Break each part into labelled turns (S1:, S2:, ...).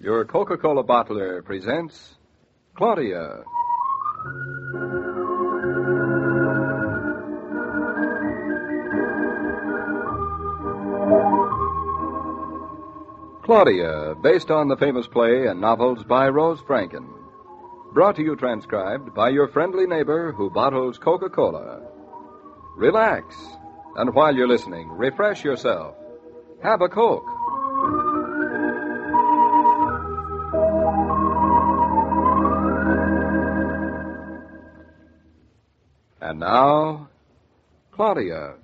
S1: Your Coca-Cola bottler presents Claudia. Claudia, based on the famous play and novels by Rose Franken. Brought to you transcribed by your friendly neighbor who bottles Coca-Cola. Relax, and while you're listening, refresh yourself. Have a Coke. And now, Claudia.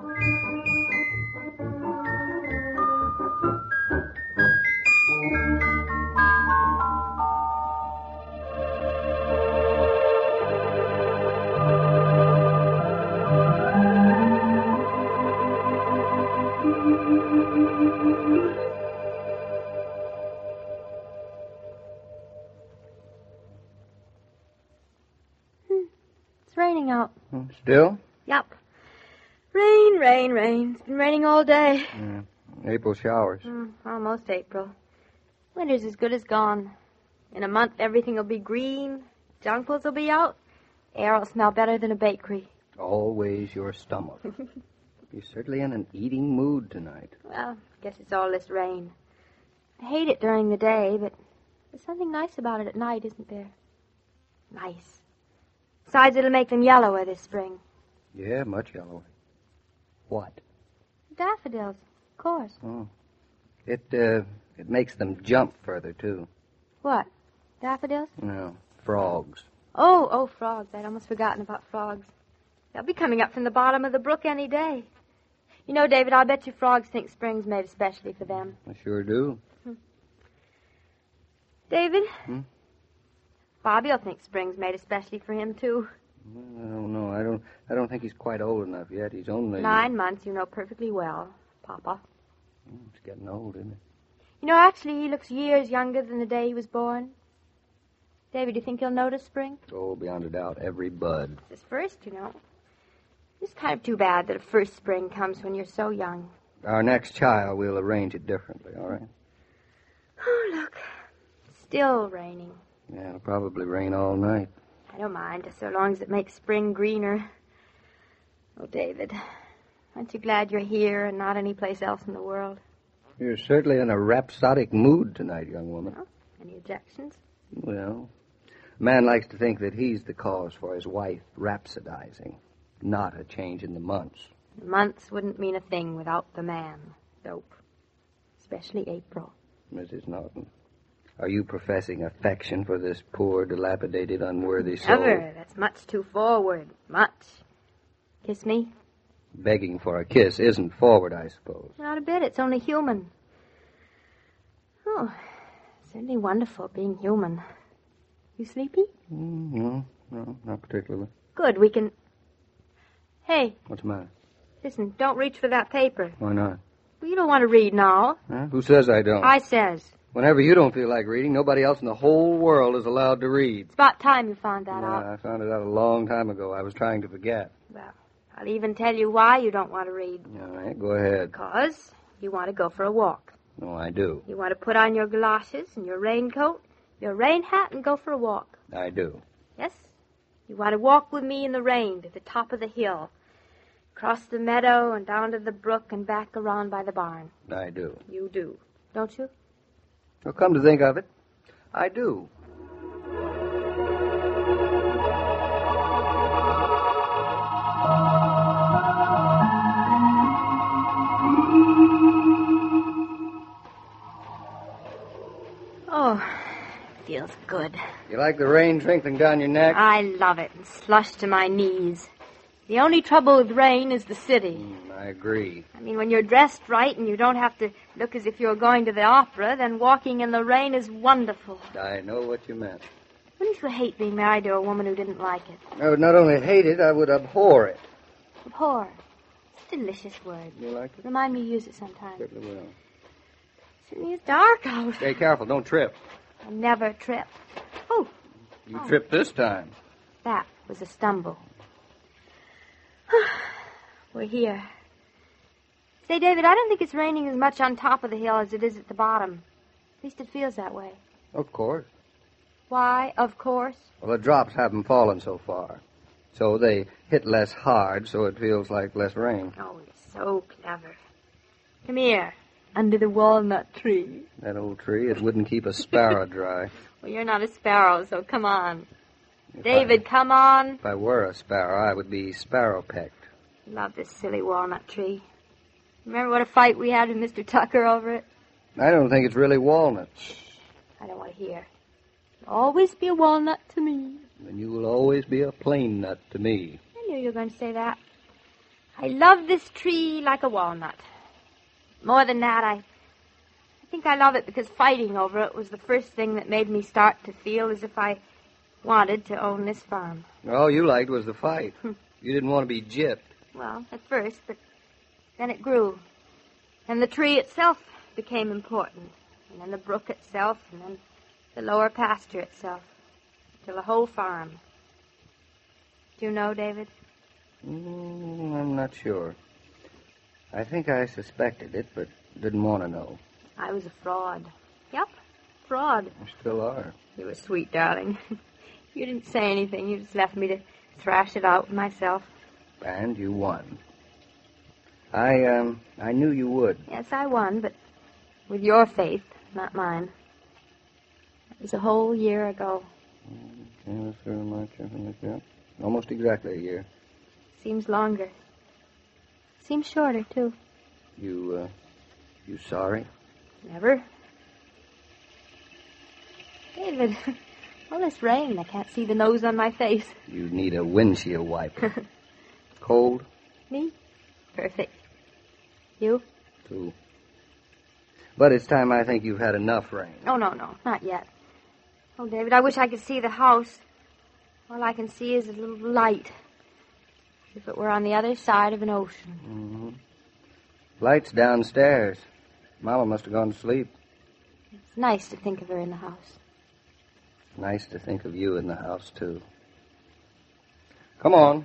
S2: It's raining out.
S3: Still?
S2: Yup. Rain, rain, rain. It's been raining all day.
S3: Yeah. April showers.
S2: Almost April. Winter's as good as gone. In a month, everything will be green. Jonquils will be out. Air will smell better than a bakery.
S3: Always your stomach. You're certainly in an eating mood tonight.
S2: Well, I guess it's all this rain. I hate it during the day, but there's something nice about it at night, isn't there? Nice. Besides, it'll make them yellower this spring.
S3: Yeah, much yellower. What?
S2: Daffodils, of course.
S3: Oh. It makes them jump further, too.
S2: What? Daffodils?
S3: No, frogs.
S2: Oh, frogs. I'd almost forgotten about frogs. They'll be coming up from the bottom of the brook any day. You know, David, I bet you frogs think spring's made especially for them.
S3: I sure do.
S2: David? Bobby'll think spring's made especially for him, too.
S3: I don't know. I don't think he's quite old enough yet. He's only...
S2: 9 months, you know perfectly well, Papa.
S3: He's getting old, isn't he?
S2: You know, actually, he looks years younger than the day he was born. David, do you think he'll notice spring?
S3: Oh, beyond a doubt, every bud.
S2: It's his first, you know. It's kind of too bad that a first spring comes when you're so young.
S3: Our next child, we'll arrange it differently, all right?
S2: Oh, look. It's still raining.
S3: Yeah, it'll probably rain all night.
S2: I don't mind, just so long as it makes spring greener. Oh, David, aren't you glad you're here and not anyplace else in the world?
S3: You're certainly in a rhapsodic mood tonight, young woman.
S2: Oh, any objections?
S3: Well, a man likes to think that he's the cause for his wife rhapsodizing, not a change in the months.
S2: The months wouldn't mean a thing without the man, Dope. Especially April.
S3: Mrs. Norton, are you professing affection for this poor, dilapidated, unworthy soul?
S2: Never. That's much too forward. Much. Kiss me?
S3: Begging for a kiss isn't forward, I suppose.
S2: Not a bit. It's only human. Oh, certainly wonderful being human. You sleepy?
S3: No, not particularly.
S2: Good. We can... Hey.
S3: What's the matter?
S2: Listen, don't reach for that paper.
S3: Why not?
S2: Well, you don't want to read now.
S3: Huh? Who says I don't?
S2: I says.
S3: Whenever you don't feel like reading, nobody else in the whole world is allowed to read.
S2: It's about time you found that out.
S3: I found it out a long time ago. I was trying to forget.
S2: Well, I'll even tell you why you don't want to read.
S3: All right, go ahead.
S2: Because you want to go for a walk.
S3: No, I do.
S2: You want to put on your galoshes and your raincoat, your rain hat, and go for a walk.
S3: I do.
S2: Yes? You want to walk with me in the rain to the top of the hill, across the meadow and down to the brook and back around by the barn.
S3: I do.
S2: You do, don't you?
S3: Well, come to think of it, I do.
S2: Oh, feels good.
S3: You like the rain trickling down your neck?
S2: I love it, and slush to my knees. The only trouble with rain is the city.
S3: I agree.
S2: I mean, when you're dressed right and you don't have to look as if you're going to the opera, then walking in the rain is wonderful.
S3: I know what you meant.
S2: Wouldn't you hate being married to a woman who didn't like it?
S3: I would not only hate it, I would abhor it.
S2: Abhor. It's a delicious word.
S3: You like it?
S2: Remind me to use it sometime.
S3: Certainly will.
S2: It certainly is dark out.
S3: Stay careful, don't trip.
S2: I never trip. Oh.
S3: You tripped this time.
S2: That was a stumble. We're here. Say, David, I don't think it's raining as much on top of the hill as it is at the bottom. least it feels that way.
S3: Of course.
S2: Why, of course?
S3: Well, the drops haven't fallen so far. So they hit less hard, so it feels like less rain.
S2: Oh, you're so clever. Come here, under the walnut tree.
S3: That old tree, it wouldn't keep a sparrow dry.
S2: Well, you're not a sparrow, so come on. David, come on.
S3: If I were a sparrow, I would be sparrow-pecked.
S2: Love this silly walnut tree. Remember what a fight we had with Mr. Tucker over it?
S3: I don't think it's really walnuts.
S2: I don't want to hear. You'll always be a walnut to me.
S3: And you will always be a plain nut to me.
S2: I knew you were going to say that. I love this tree like a walnut. More than that, I think I love it because fighting over it was the first thing that made me start to feel as if I wanted to own this farm.
S3: All you liked was the fight. You didn't want to be gypped.
S2: Well, at first, but then it grew. And the tree itself became important. And then the brook itself, and then the lower pasture itself. Till the whole farm. Do you know, David?
S3: I'm not sure. I think I suspected it, but didn't want to know.
S2: I was a fraud. Yep, fraud.
S3: You still are.
S2: You were sweet, darling. You didn't say anything. You just left me to thrash it out myself.
S3: And you won. I knew you would.
S2: Yes, I won, but with your faith, not mine. It was a whole year ago.
S3: Almost exactly a year.
S2: Seems longer. Seems shorter, too.
S3: You sorry?
S2: Never. David, all this rain, I can't see the nose on my face.
S3: You need a windshield wiper. Cold?
S2: Me? Perfect. You?
S3: Too. But it's time I think you've had enough rain.
S2: Oh, no, not yet. Oh, David, I wish I could see the house. All I can see is a little light. As if it were on the other side of an ocean.
S3: Mm-hmm. Light's downstairs. Mama must have gone to sleep.
S2: It's nice to think of her in the house.
S3: Nice to think of you in the house, too. Come on.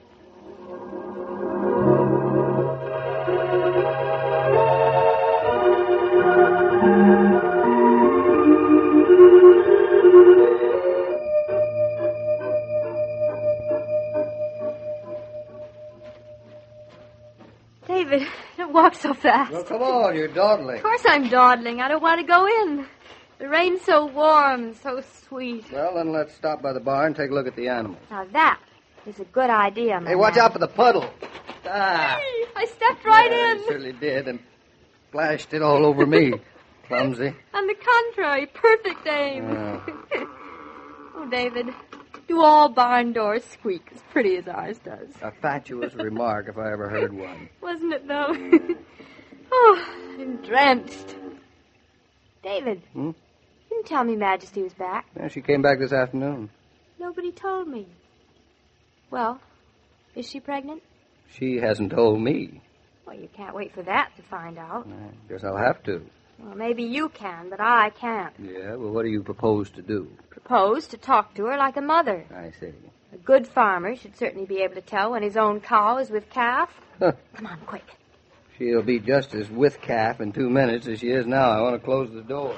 S2: David, don't walk so fast.
S3: Well, come on, you're dawdling.
S2: Of course I'm dawdling. I don't want to go in. The rain's so warm and so sweet.
S3: Well, then let's stop by the barn and take a look at the animals.
S2: Now that is a good idea, my
S3: Hey, watch
S2: man.
S3: out for the puddle. Ah.
S2: Hey, I stepped right
S3: Yeah,
S2: in.
S3: You certainly did, and splashed it all over me. Clumsy.
S2: On the contrary, perfect aim.
S3: Yeah.
S2: Oh, David, do all barn doors squeak as pretty as ours does?
S3: A fatuous remark if I ever heard one.
S2: Wasn't it, though? Oh, I'm drenched. David,
S3: Hmm?
S2: you didn't tell me Majesty was back.
S3: Yeah, she came back this afternoon.
S2: Nobody told me. Well, is she pregnant?
S3: She hasn't told me.
S2: Well, you can't wait for that to find out.
S3: I guess I'll have to.
S2: Well, maybe you can, but I can't.
S3: Yeah, well, what do you propose to do?
S2: Propose to talk to her like a mother.
S3: I see.
S2: A good farmer should certainly be able to tell when his own cow is with calf.
S3: Huh.
S2: Come on, quick.
S3: She'll be just as with calf in 2 minutes as she is now. I want to close the door.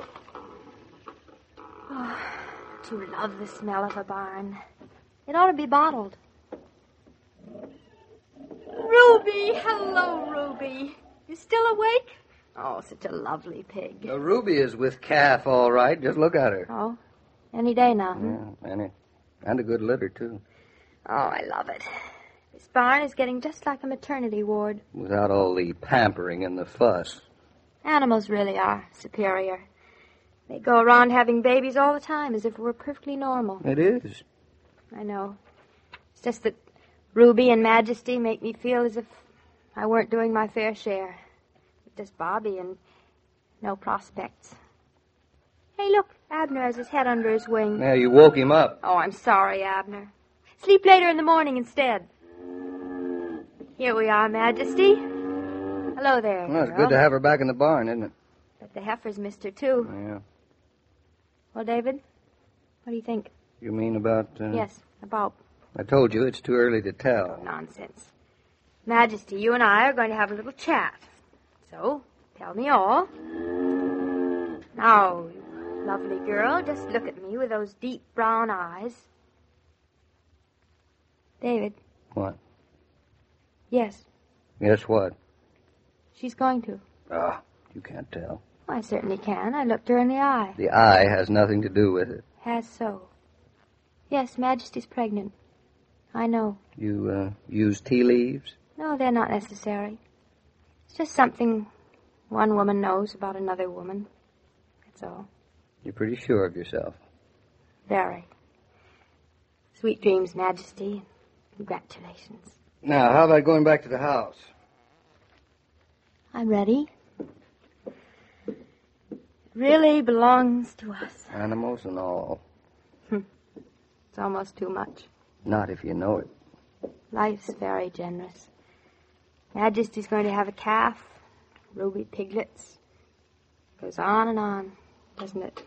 S2: Oh, do you love the smell of a barn? It ought to be bottled. Ruby! Hello, Ruby. You still awake? Oh, such a lovely pig.
S3: Now, Ruby is with calf, all right. Just look at her.
S2: Oh, any day now.
S3: Yeah, and a good litter, too.
S2: Oh, I love it. This barn is getting just like a maternity ward.
S3: Without all the pampering and the fuss.
S2: Animals really are superior. They go around having babies all the time as if it were perfectly normal.
S3: It is.
S2: I know. It's just that Ruby and Majesty make me feel as if I weren't doing my fair share. Just Bobby and no prospects. Hey, look, Abner has his head under his wing.
S3: Now, you woke him up.
S2: Oh, I'm sorry, Abner. Sleep later in the morning instead. Here we are, Majesty. Hello there,
S3: Well, it's
S2: girl.
S3: good to have her back in the barn, isn't it?
S2: But the heifer's missed her, too.
S3: Yeah.
S2: Well, David, what do you think?
S3: You mean about...
S2: Yes, about...
S3: I told you it's too early to tell.
S2: Nonsense. Majesty, you and I are going to have a little chat. So, tell me all. Now, you lovely girl, just look at me with those deep brown eyes. David.
S3: What?
S2: Yes.
S3: Yes, what?
S2: She's going to.
S3: You can't tell.
S2: I certainly can. I looked her in the eye.
S3: The eye has nothing to do with it.
S2: Has so. Yes, Majesty's pregnant. I know.
S3: You, use tea leaves?
S2: No, they're not necessary. It's just something one woman knows about another woman. That's all.
S3: You're pretty sure of yourself.
S2: Very. Sweet dreams, Majesty. Congratulations.
S3: Now, how about going back to the house?
S2: I'm ready. It really belongs to us.
S3: Animals and all.
S2: It's almost too much.
S3: Not if you know it.
S2: Life's very generous. Majesty's going to have a calf, ruby piglets. Goes on, doesn't it?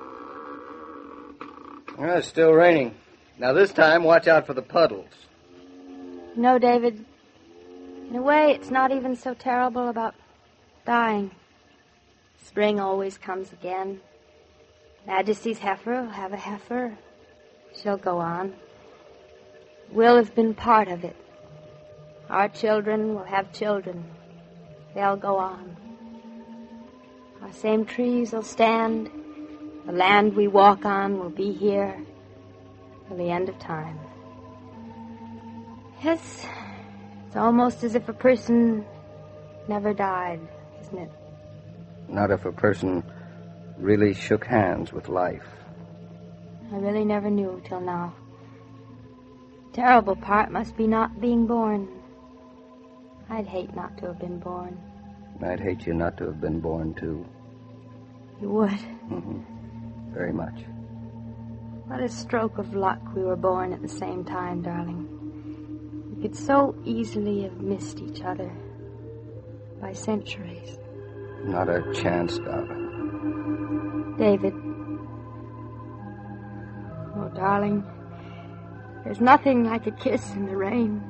S3: Well, it's still raining. Now, this time, watch out for the puddles.
S2: No, David. In a way, it's not even so terrible about dying. Spring always comes again. Majesty's heifer will have a heifer. She'll go on. We'll have been part of it. Our children will have children. They'll go on. Our same trees will stand. The land we walk on will be here till the end of time. Yes, it's almost as if a person never died, isn't it?
S3: Not if a person really shook hands with life.
S2: I really never knew till now. The terrible part must be not being born. I'd hate not to have been born.
S3: I'd hate you not to have been born, too.
S2: You would?
S3: Mm-hmm. Very much.
S2: What a stroke of luck we were born at the same time, darling. We could so easily have missed each other by centuries.
S3: Not a chance, darling.
S2: David. Oh, darling, there's nothing like a kiss in the rain.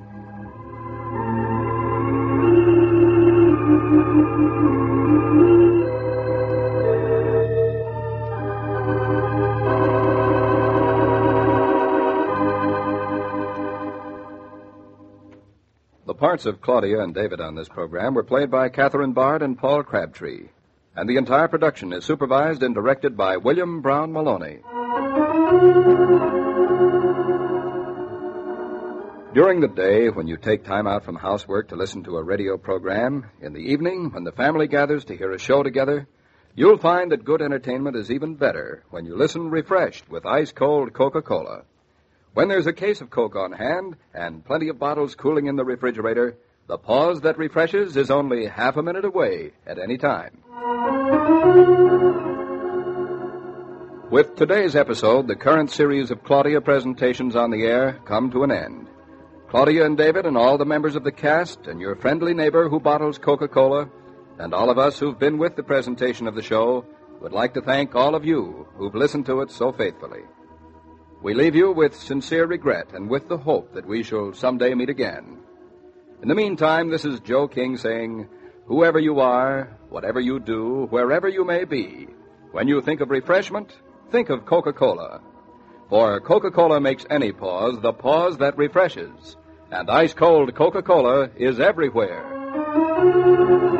S1: The parts of Claudia and David on this program were played by Catherine Bard and Paul Crabtree, and the entire production is supervised and directed by William Brown Maloney. During the day, when you take time out from housework to listen to a radio program, in the evening, when the family gathers to hear a show together, you'll find that good entertainment is even better when you listen refreshed with ice-cold Coca-Cola. When there's a case of Coke on hand and plenty of bottles cooling in the refrigerator, the pause that refreshes is only half a minute away at any time. With today's episode, the current series of Claudia presentations on the air come to an end. Claudia and David and all the members of the cast and your friendly neighbor who bottles Coca-Cola and all of us who've been with the presentation of the show would like to thank all of you who've listened to it so faithfully. We leave you with sincere regret and with the hope that we shall someday meet again. In the meantime, this is Joe King saying, whoever you are, whatever you do, wherever you may be, when you think of refreshment, think of Coca-Cola. For Coca-Cola makes any pause the pause that refreshes, and ice-cold Coca-Cola is everywhere.